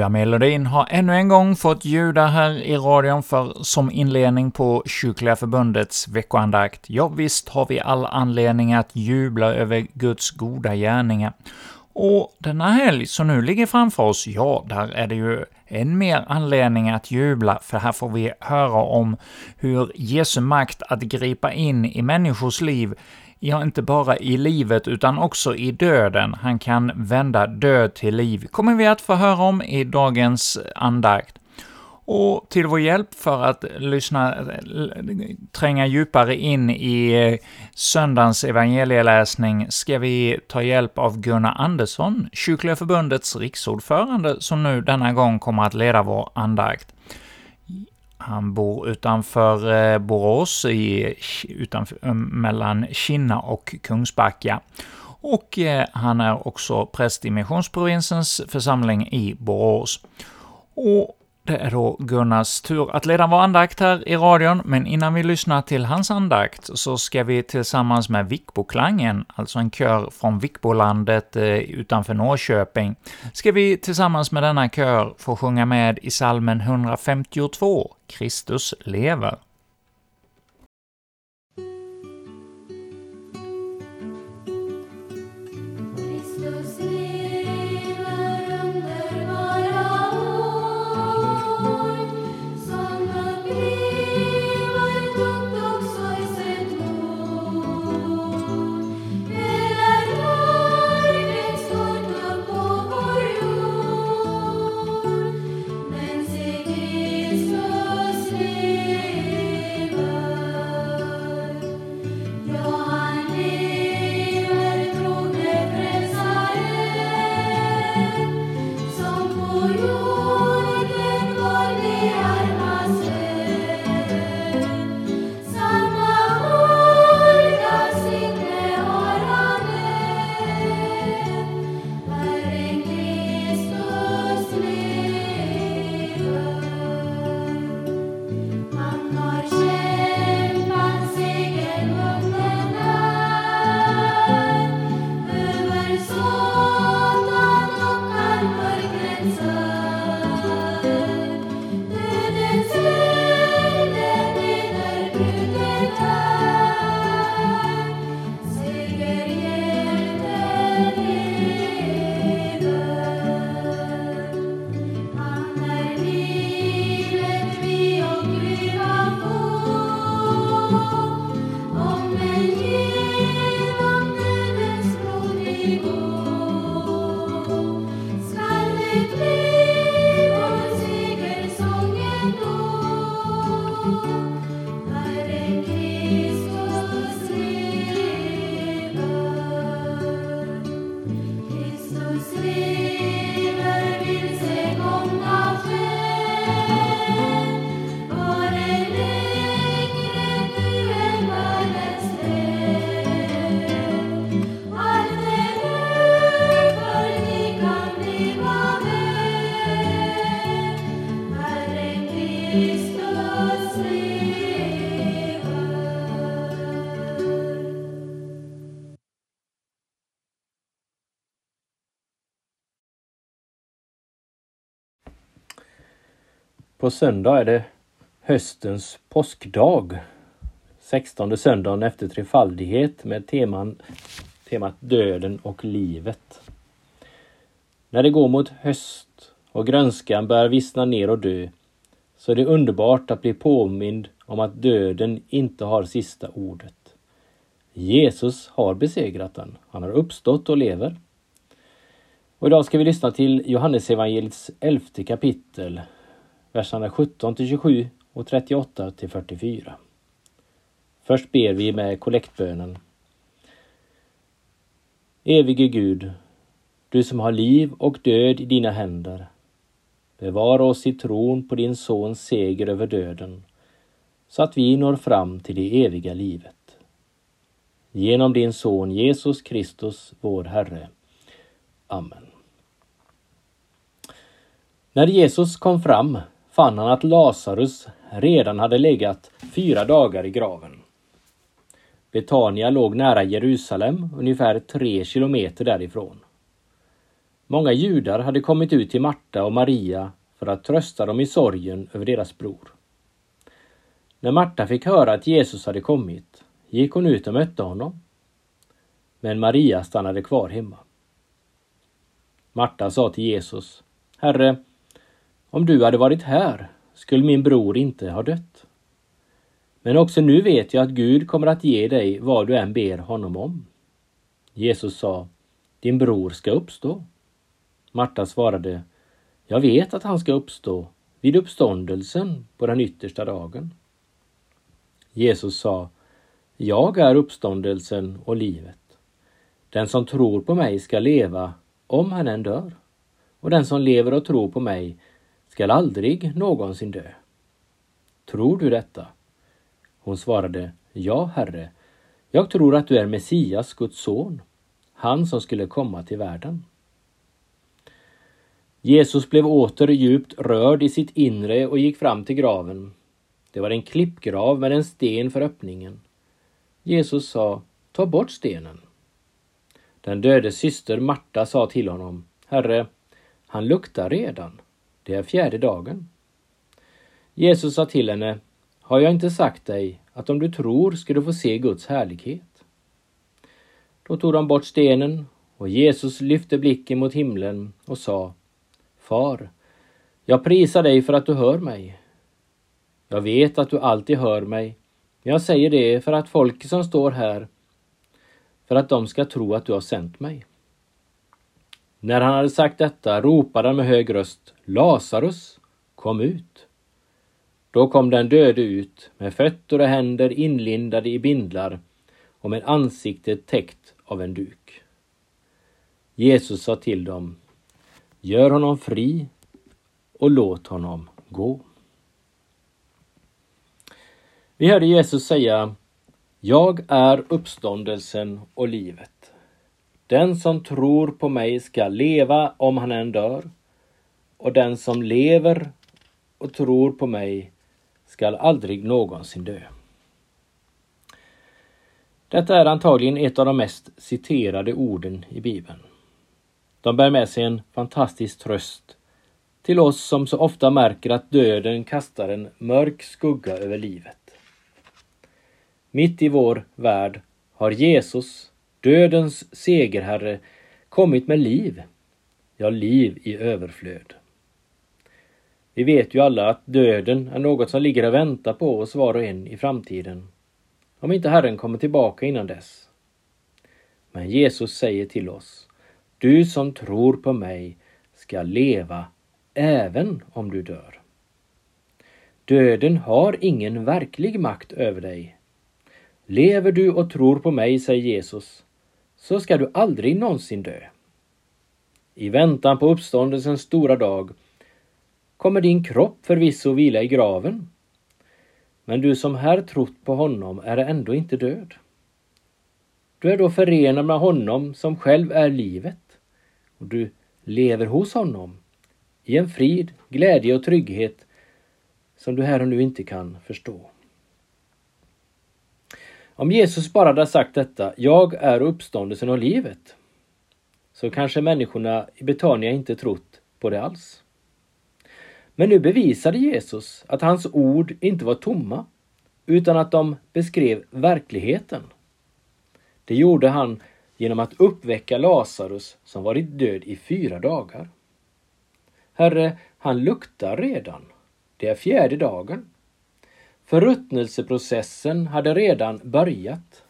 Halleluja-melodin har ännu en gång fått ljuda här i radion som inledning på Kyrkliga förbundets veckoandakt. Ja, visst har vi all anledning att jubla över Guds goda gärningar. Och denna helg som nu ligger framför oss, ja, där är det ju än mer anledning att jubla, för här får vi höra om hur Jesu makt att gripa in i människors liv, ja, inte bara i livet utan också i döden. Han kan vända död till liv, kommer vi att få höra om i dagens andakt. Och till vår hjälp för att tränga djupare in i söndagens evangelieläsning ska vi ta hjälp av Gunnar Andersson, Kyrkliga förbundets riksordförande, som nu denna gång kommer att leda vår andakt. Han bor utanför Borås, mellan Kinna och Kungsbacka. Och han är också präst i Missionsprovinsens församling i Borås. Och det är då Gunnars tur att leda vår andakt här i radion, men innan vi lyssnar till hans andakt så ska vi tillsammans med Vickboklangen, alltså en kör från Vickbolandet utanför Norrköping, ska vi tillsammans med denna kör få sjunga med i psalmen 152, Kristus lever. På söndag är det höstens påskdag, 16:e söndagen efter trefaldighet, med temat döden och livet. När det går mot höst och grönskan börjar vissna ner och dö, så är det underbart att bli påmind om att döden inte har sista ordet. Jesus har besegrat den. Han har uppstått och lever. Och idag ska vi lyssna till Johannesevangeliets 11:e kapitel, verserna 17-27 och 38-44. Först ber vi med kollektbönen. Evige Gud, du som har liv och död i dina händer, bevara oss i tron på din sons seger över döden, så att vi når fram till det eviga livet. Genom din son Jesus Kristus, vår Herre. Amen. När Jesus kom fram fann han att Lazarus redan hade legat 4 dagar i graven. Betania låg nära Jerusalem, ungefär 3 kilometer därifrån. Många judar hade kommit ut till Marta och Maria för att trösta dem i sorgen över deras bror. När Marta fick höra att Jesus hade kommit, gick hon ut och mötte honom. Men Maria stannade kvar hemma. Marta sa till Jesus: Herre, om du hade varit här skulle min bror inte ha dött. Men också nu vet jag att Gud kommer att ge dig vad du än ber honom om. Jesus sa: din bror ska uppstå. Marta svarade: jag vet att han ska uppstå vid uppståndelsen på den yttersta dagen. Jesus sa: jag är uppståndelsen och livet. Den som tror på mig ska leva om han än dör. Och den som lever och tror på mig ska aldrig någonsin dö. Tror du detta? Hon svarade: ja, Herre. Jag tror att du är Messias, Guds son, han som skulle komma till världen. Jesus blev åter djupt rörd i sitt inre och gick fram till graven. Det var en klippgrav med en sten för öppningen. Jesus sa: ta bort stenen. Den dödes syster Marta sa till honom: Herre, han luktar redan. Det är 4:e dagen. Jesus sa till henne: har jag inte sagt dig att om du tror ska du få se Guds härlighet? Då tog de bort stenen och Jesus lyfte blicken mot himlen och sa: Far, jag prisar dig för att du hör mig. Jag vet att du alltid hör mig, men jag säger det för att folk som står här, för att de ska tro att du har sänt mig. När han hade sagt detta ropade han med hög röst: Lazarus, kom ut. Då kom den döde ut med fötter och händer inlindade i bindlar och med ansiktet täckt av en duk. Jesus sa till dem: gör honom fri och låt honom gå. Vi hörde Jesus säga: jag är uppståndelsen och livet. Den som tror på mig ska leva om han än dör, och den som lever och tror på mig ska aldrig någonsin dö. Detta är antagligen ett av de mest citerade orden i Bibeln. De bär med sig en fantastisk tröst till oss som så ofta märker att döden kastar en mörk skugga över livet. Mitt i vår värld har Jesus, dödens segerherre, kommit med liv. Ja, liv i överflöd. Vi vet ju alla att döden är något som ligger och väntar på oss var och en i framtiden, om inte Herren kommer tillbaka innan dess. Men Jesus säger till oss: du som tror på mig ska leva även om du dör. Döden har ingen verklig makt över dig. Lever du och tror på mig, säger Jesus, så ska du aldrig någonsin dö. I väntan på uppståndelsens stora dag kommer din kropp förvisso vila i graven. Men du som här trott på honom är ändå inte död. Du är då förenad med honom som själv är livet. Och du lever hos honom i en frid, glädje och trygghet som du här och nu inte kan förstå. Om Jesus bara hade sagt detta: jag är uppståndelsen och livet, så kanske människorna i Betania inte trott på det alls. Men nu bevisade Jesus att hans ord inte var tomma, utan att de beskrev verkligheten. Det gjorde han genom att uppväcka Lazarus som varit död i 4 dagar. Herre, han luktar redan. Det är 4:e dagen. Förruttnelseprocessen hade redan börjat.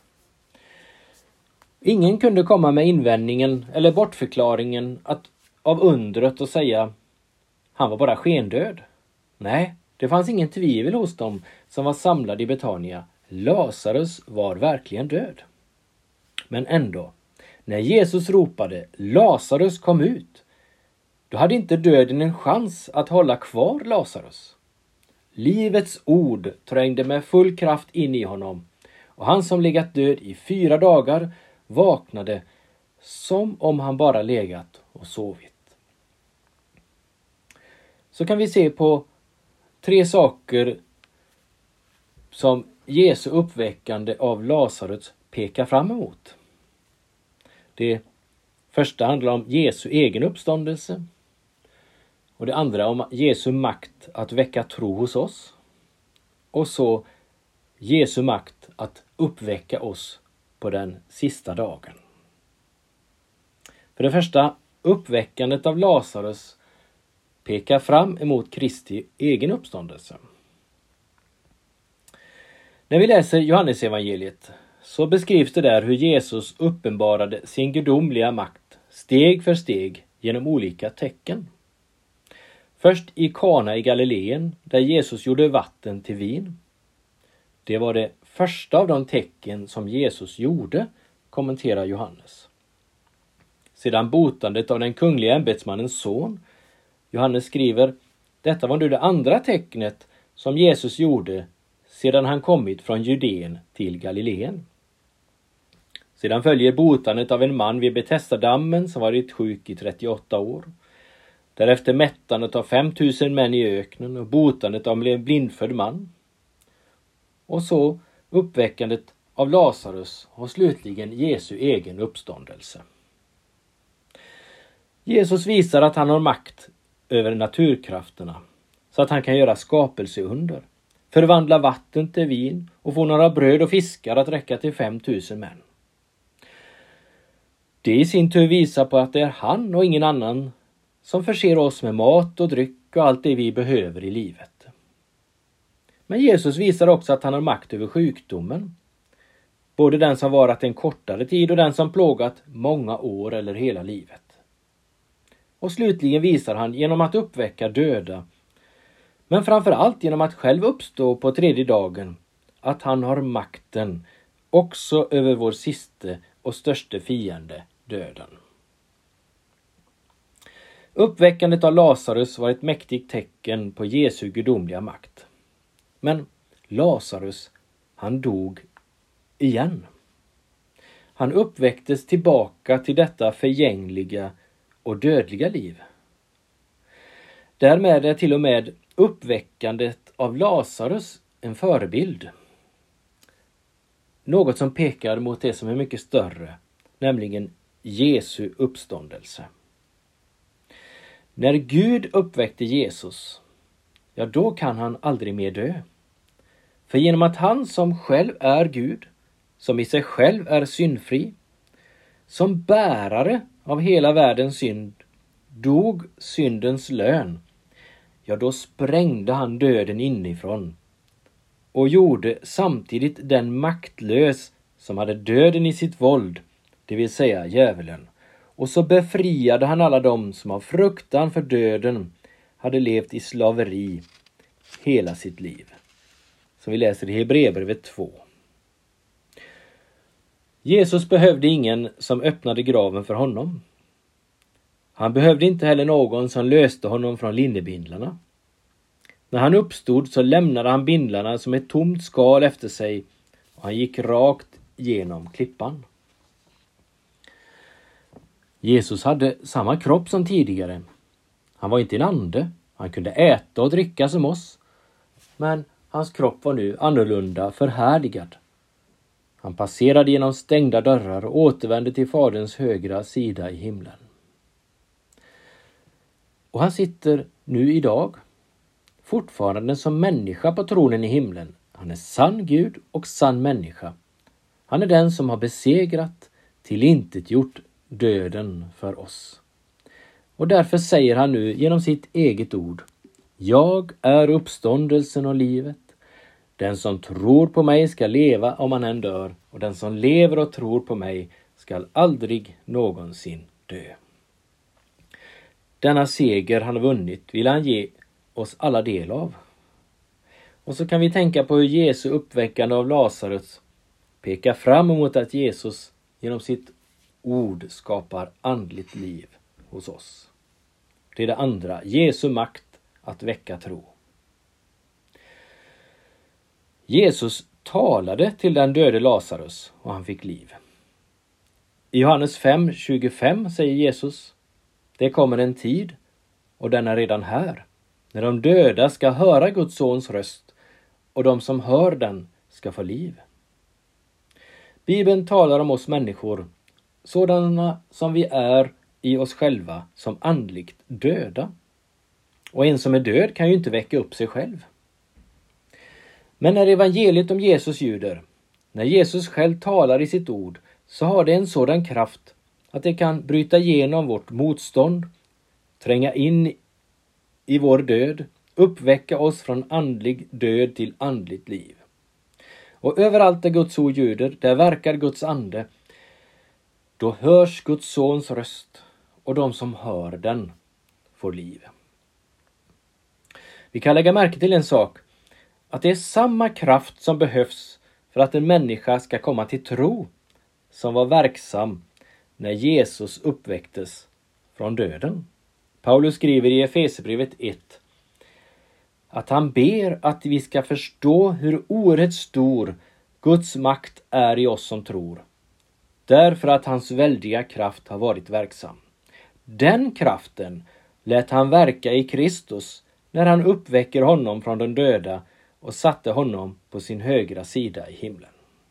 Ingen kunde komma med invändningen eller bortförklaringen av undret och säga: han var bara skendöd. Nej, det fanns ingen tvivel hos dem som var samlade i Betania. Lazarus var verkligen död. Men ändå, när Jesus ropade: Lazarus, kom ut, då hade inte döden en chans att hålla kvar Lazarus. Livets ord trängde med full kraft in i honom, och han som legat död i 4 dagar vaknade som om han bara legat och sovit. Så kan vi se på 3 saker som Jesu uppväckande av Lazarus pekar fram emot. Det Första handlar om Jesu egen uppståndelse. Och det andra om Jesu makt att väcka tro hos oss. Och så Jesu makt att uppväcka oss på den sista dagen. För det första, uppväckandet av Lazarus pekar fram emot Kristi egen uppståndelse. När vi läser Johannesevangeliet så beskrivs det där hur Jesus uppenbarade sin gudomliga makt steg för steg genom olika tecken. Först i Kana i Galileen där Jesus gjorde vatten till vin. Det var det första av de tecken som Jesus gjorde, kommenterar Johannes. Sedan botandet av den kungliga ämbetsmannens son. Johannes skriver, detta var nu det andra tecknet som Jesus gjorde sedan han kommit från Judeen till Galileen. Sedan följer botandet av en man vid Betesda-dammen som varit sjuk i 38 år. Därefter mättandet av 5000 män i öknen och botandet av en blindfödd man. Och så uppväckandet av Lazarus och slutligen Jesu egen uppståndelse. Jesus visar att han har makt över naturkrafterna så att han kan göra skapelseunder, förvandla vatten till vin och få några bröd och fiskar att räcka till 5000 män. Det i sin tur visar på att det är han och ingen annan som förser oss med mat och dryck och allt det vi behöver i livet. Men Jesus visar också att han har makt över sjukdomen. Både den som varat en kortare tid och den som plågat många år eller hela livet. Och slutligen visar han genom att uppväcka döda, men framförallt genom att själv uppstå på tredje dagen, att han har makten också över vår siste och störste fiende, döden. Uppväckandet av Lazarus var ett mäktigt tecken på Jesu gudomliga makt. Men Lazarus, han dog igen. Han uppväcktes tillbaka till detta förgängliga och dödliga liv. Därmed är till och med uppväckandet av Lazarus en förebild. Något som pekar mot det som är mycket större, nämligen Jesu uppståndelse. När Gud uppväckte Jesus, ja då kan han aldrig mer dö. För genom att han som själv är Gud, som i sig själv är syndfri, som bärare av hela världens synd, dog syndens lön, ja då sprängde han döden inifrån och gjorde samtidigt den maktlös som hade döden i sitt våld, det vill säga djävulen. Och så befriade han alla dem som av fruktan för döden hade levt i slaveri hela sitt liv. Som vi läser i Hebreerbrevet 2. Jesus behövde ingen som öppnade graven för honom. Han behövde inte heller någon som löste honom från linnebindlarna. När han uppstod så lämnade han bindlarna som ett tomt skal efter sig och han gick rakt genom klippan. Jesus hade samma kropp som tidigare. Han var inte en ande. Han kunde äta och dricka som oss. Men hans kropp var nu annorlunda förhärligad. Han passerade genom stängda dörrar och återvände till Faderns högra sida i himlen. Och han sitter nu idag fortfarande som människa på tronen i himlen. Han är sann Gud och sann människa. Han är den som har besegrat, tillintetgjort döden för oss. Och därför säger han nu genom sitt eget ord: jag är uppståndelsen och livet. Den som tror på mig ska leva om han än dör, och den som lever och tror på mig ska aldrig någonsin dö. Denna seger han vunnit vill han ge oss alla del av. Och så kan vi tänka på hur Jesu uppväckande av Lazarus pekar fram emot att Jesus genom sitt ord skapar andligt liv hos oss. Det är det andra, Jesu makt att väcka tro. Jesus talade till den döde Lazarus och han fick liv. I Johannes 5:25 säger Jesus: det kommer en tid, och den är redan här, när de döda ska höra Guds sons röst och de som hör den ska få liv. Bibeln talar om oss människor sådana som vi är i oss själva som andligt döda. Och en som är död kan ju inte väcka upp sig själv. Men när evangeliet om Jesus ljuder, när Jesus själv talar i sitt ord, så har det en sådan kraft att det kan bryta igenom vårt motstånd, tränga in i vår död, uppväcka oss från andlig död till andligt liv. Och överallt där Guds ord ljuder, där verkar Guds ande. Då hörs Guds sons röst, och de som hör den får liv. Vi kan lägga märke till en sak, att det är samma kraft som behövs för att en människa ska komma till tro, som var verksam när Jesus uppväcktes från döden. Paulus skriver i Efesierbrevet 1 att han ber att vi ska förstå hur oerhört stor Guds makt är i oss som tror, därför att hans väldiga kraft har varit verksam. Den kraften lät han verka i Kristus när han uppväcker honom från den döda och satte honom på sin högra sida i himlen.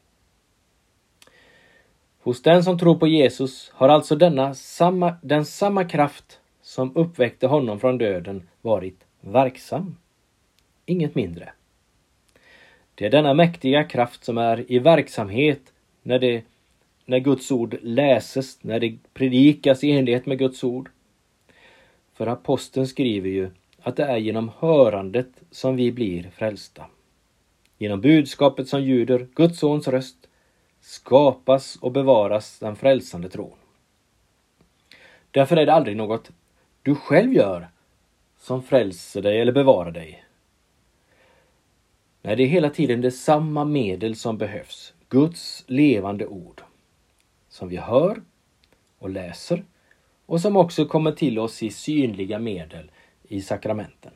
Hos den som tror på Jesus har alltså den samma kraft som uppväckte honom från döden varit verksam. Inget mindre. Det är denna mäktiga kraft som är i verksamhet när Guds ord läses, när det predikas i enlighet med Guds ord. För aposteln skriver ju att det är genom hörandet som vi blir frälsta. Genom budskapet som ljuder, Guds sons röst, skapas och bevaras den frälsande tron. Därför är det aldrig något du själv gör som frälser dig eller bevarar dig. Nej, det är hela tiden det samma medel som behövs. Guds levande ord. Som vi hör och läser. Och som också kommer till oss i synliga medel i sakramenten.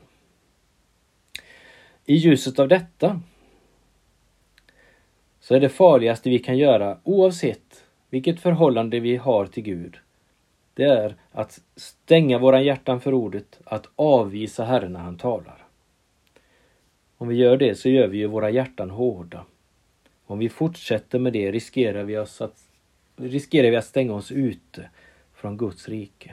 I ljuset av detta så är det farligaste vi kan göra, oavsett vilket förhållande vi har till Gud, det är att stänga våra hjärtan för ordet, att avvisa Herren när han talar. Om vi gör det så gör vi ju våra hjärtan hårda. Om vi fortsätter med det riskerar vi att stänga oss ute från Guds rike.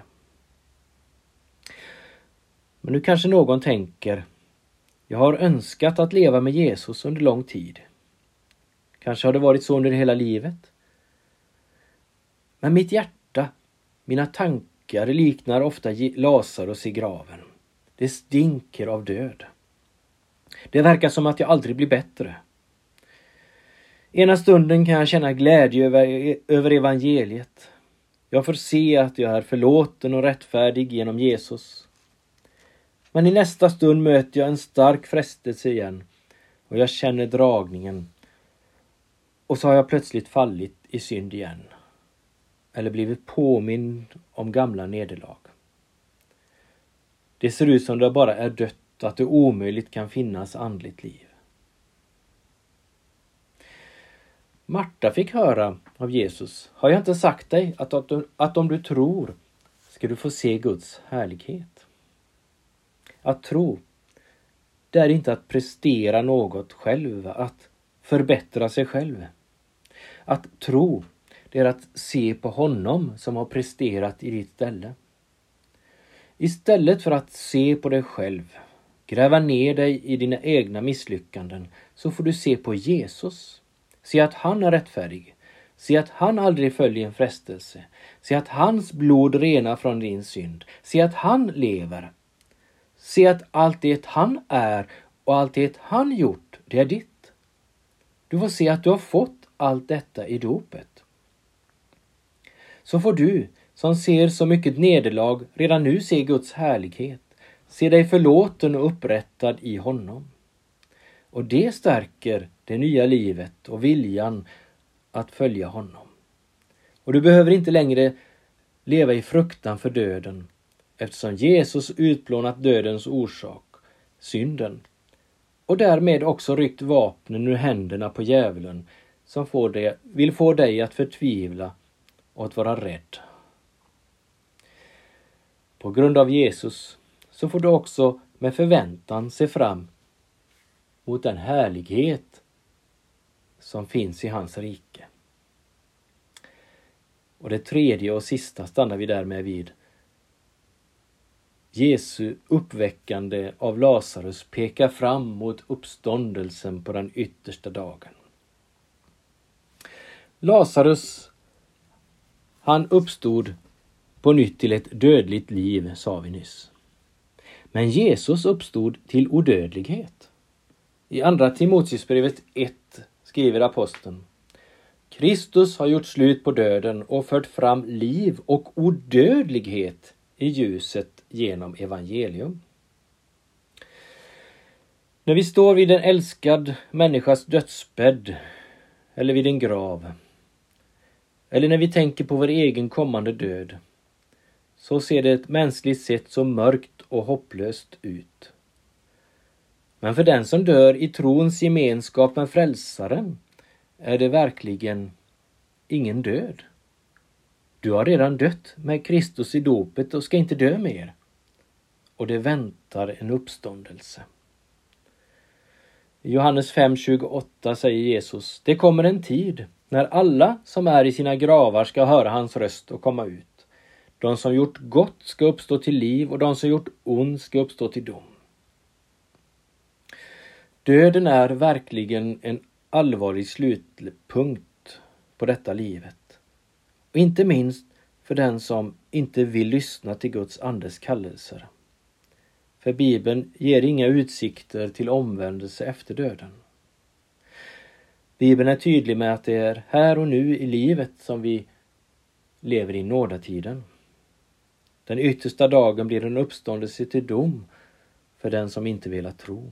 Men nu kanske någon tänker, jag har önskat att leva med Jesus under lång tid. Kanske har det varit så under hela livet. Men mitt hjärta, mina tankar liknar ofta Lazarus i graven. Det stinker av död. Det verkar som att jag aldrig blir bättre. Ena stunden kan jag känna glädje över evangeliet. Jag får se att jag är förlåten och rättfärdig genom Jesus. Men i nästa stund möter jag en stark frestelse igen. Och jag känner dragningen. Och så har jag plötsligt fallit i synd igen. Eller blivit påmind om gamla nederlag. Det ser ut som det bara är dött, att det omöjligt kan finnas andligt liv. Marta fick höra av Jesus, har jag inte sagt dig att om du tror ska du få se Guds härlighet? Att tro, det är inte att prestera något själv, att förbättra sig själv. Att tro, det är att se på honom som har presterat i ditt ställe. Istället för att se på dig själv, gräva ner dig i dina egna misslyckanden, så får du se på Jesus. Se att han är rättfärdig. Se att han aldrig följer en frestelse. Se att hans blod renar från din synd. Se att han lever. Se att allt det han är och allt det han gjort, det är ditt. Du får se att du har fått allt detta i dopet. Så får du, som ser så mycket nederlag, redan nu se Guds härlighet. Se dig förlåten och upprättad i honom. Och det stärker det nya livet och viljan att följa honom. Och du behöver inte längre leva i fruktan för döden, eftersom Jesus utplånat dödens orsak, synden, och därmed också ryckt vapnen ur händerna på djävulen som vill få dig att förtvivla och att vara rädd. På grund av Jesus så får du också med förväntan se fram mot den härlighet som finns i hans rike. Och det tredje och sista stannar vi därmed vid. Jesu uppväckande av Lazarus pekar fram mot uppståndelsen på den yttersta dagen. Lazarus, han uppstod på nytt till ett dödligt liv, sa vi nyss. Men Jesus uppstod till odödlighet. I andra Timoteusbrevet 1 skriver aposteln: Kristus har gjort slut på döden och fört fram liv och odödlighet i ljuset genom evangelium. När vi står vid en älskad människas dödsbädd eller vid en grav, eller när vi tänker på vår egen kommande död, så ser det mänskligt sett så mörkt och hopplöst ut. Men för den som dör i trons gemenskap med frälsaren är det verkligen ingen död. Du har redan dött med Kristus i dopet och ska inte dö mer. Och det väntar en uppståndelse. I Johannes 5:28 säger Jesus: det kommer en tid när alla som är i sina gravar ska höra hans röst och komma ut. De som gjort gott ska uppstå till liv och de som gjort ont ska uppstå till dom. Döden är verkligen en allvarlig slutpunkt på detta livet. Och inte minst för den som inte vill lyssna till Guds andes kallelser. För Bibeln ger inga utsikter till omvändelse efter döden. Bibeln är tydlig med att det är här och nu i livet som vi lever i nådatiden. Den yttersta dagen blir en uppståndelse till dom för den som inte vill tro.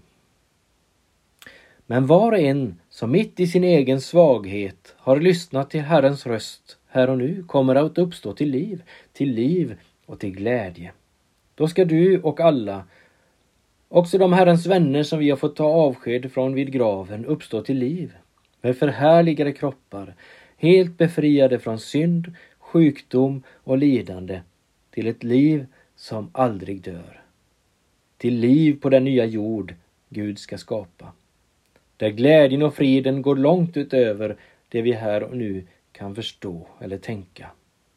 Men var och en som mitt i sin egen svaghet har lyssnat till Herrens röst här och nu kommer att uppstå till liv och till glädje. Då ska du och alla, också de Herrens vänner som vi har fått ta avsked från vid graven, uppstå till liv med förhärligade kroppar, helt befriade från synd, sjukdom och lidande, till ett liv som aldrig dör. Till liv på den nya jord Gud ska skapa. Där glädjen och friden går långt utöver det vi här och nu kan förstå eller tänka.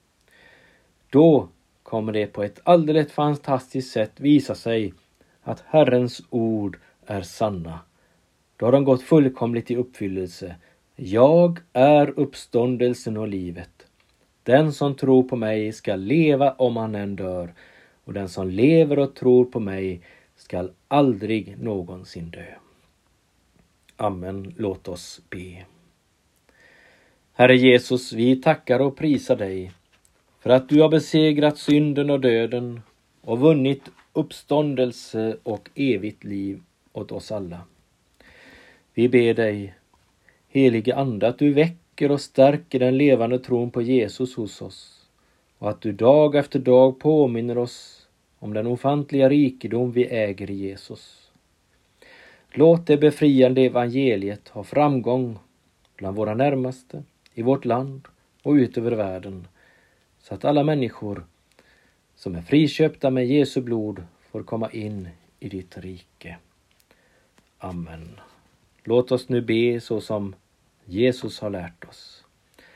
Då kommer det på ett alldeles fantastiskt sätt visa sig att Herrens ord är sanna. Då har de gått fullkomligt i uppfyllelse. Jag är uppståndelsen och livet. Den som tror på mig ska leva om han än dör, och den som lever och tror på mig ska aldrig någonsin dö. Amen. Låt oss be. Herre Jesus, vi tackar och prisar dig för att du har besegrat synden och döden och vunnit uppståndelse och evigt liv åt oss alla. Vi ber dig, helige Ande, att du väcker och stärker den levande tron på Jesus hos oss, och att du dag efter dag påminner oss om den ofantliga rikedom vi äger i Jesus. Låt det befriande evangeliet ha framgång bland våra närmaste, i vårt land och ut över världen, så att alla människor som är friköpta med Jesu blod får komma in i ditt rike. Amen. Låt oss nu be så som Jesus har lärt oss.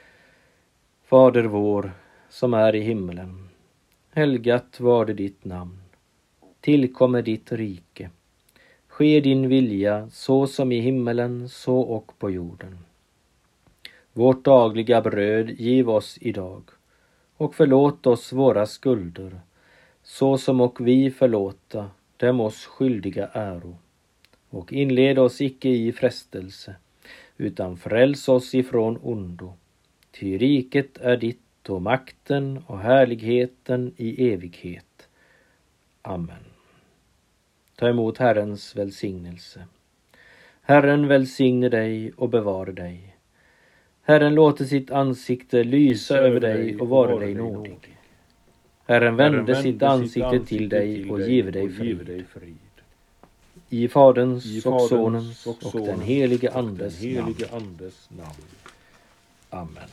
Fader vår som är i himmelen, helgat varde ditt namn. Tillkommer ditt rike. Ske din vilja så som i himmelen så och på jorden. Vårt dagliga bröd giv oss idag, och förlåt oss våra skulder, så som och vi förlåta dem oss skyldiga äro. Och inled oss icke i frestelse, utan fräls oss ifrån ondo. Ty riket är ditt och makten och härligheten i evighet. Amen. Ta emot Herrens välsignelse. Herren välsigne dig och bevare dig. Herren låter sitt ansikte lysa över dig och vara dig nådig. Herren vände sitt ansikte till dig och give dig frid. I Faderns och Sonens och den helige Andes namn. Amen.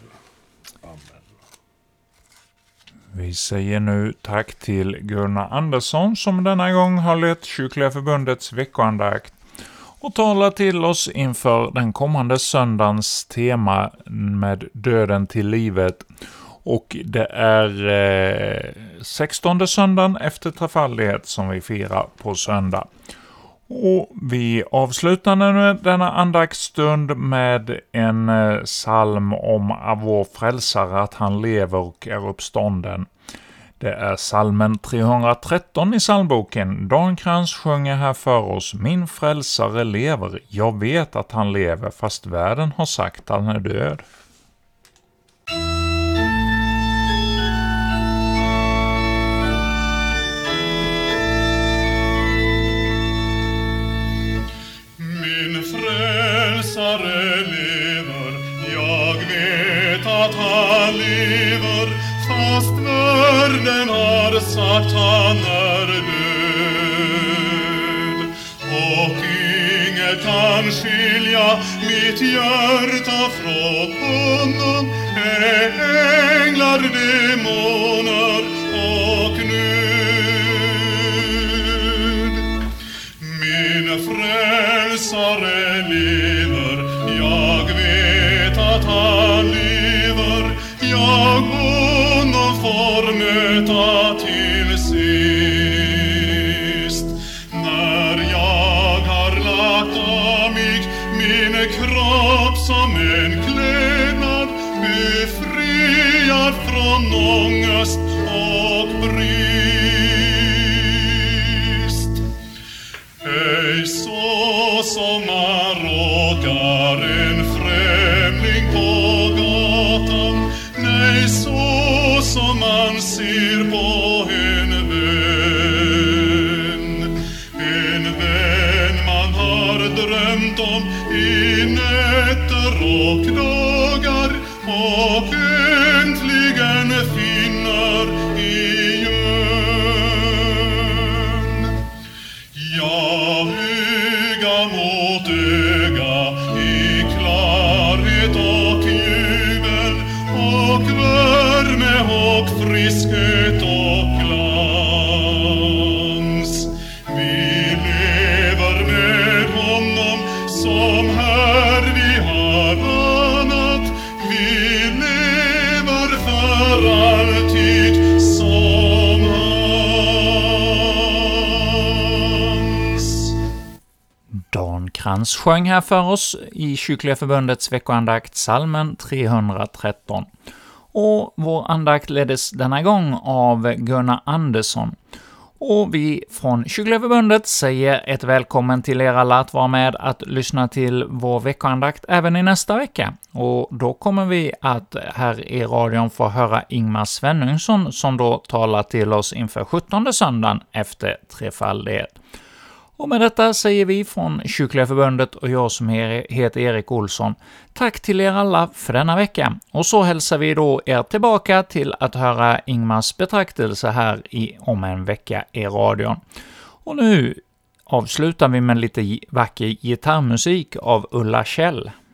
Vi säger nu tack till Gunnar Andersson som denna gång har lett Kyrkliga förbundets veckoandakt och talar till oss inför den kommande söndagens tema med döden till livet. Och det är 16:e söndagen efter trefaldighet som vi firar på söndag. Och vi avslutar nu denna andaktsstund med en psalm om vår frälsare, att han lever och är uppstånden. Det är psalmen 313 i psalmboken. Dan Krantz sjunger här för oss: Min frälsare lever, jag vet att han lever, fast världen har sagt att han är död. Min frälsare lever, jag vet att han lever, fast världen har sagt han är död. Och inget kan skilja mitt hjärta från honom, änglar, demoner och nöd. Min frälsare lever, jag vet att han lever, jag honom får möta till sist. När jag har lagt av mig min kropp som en klädnad, befriad från ångest och brist. Ej så som man råkar en främling på gatan, nej så som man ser på en vän man har drömt om i nätter och dagar, och äntligen finner igen. Ja, öga mot öga, i klarhet och jubel, och värme och friskhet och glans. Vi lever med honom som här vi har anat, vi lever för alltid som hans. Dan Krantz sjöng här för oss i Kyrkliga förbundets veckoandakt psalmen 313. Och vår andakt leddes denna gång av Gunnar Andersson. Och vi från Kyrkliga förbundet säger ett välkommen till er alla att vara med att lyssna till vår veckoandakt även i nästa vecka. Och då kommer vi att här i radion få höra Ingmar Svenungsson som då talar till oss inför 17:e söndagen efter trefaldighet. Och med detta säger vi från Kyrkliga förbundet och jag som heter Erik Olsson, tack till er alla för denna vecka. Och så hälsar vi då er tillbaka till att höra Ingmars betraktelse här om en vecka i radion. Och nu avslutar vi med lite vacker gitarrmusik av Ulla Kjell.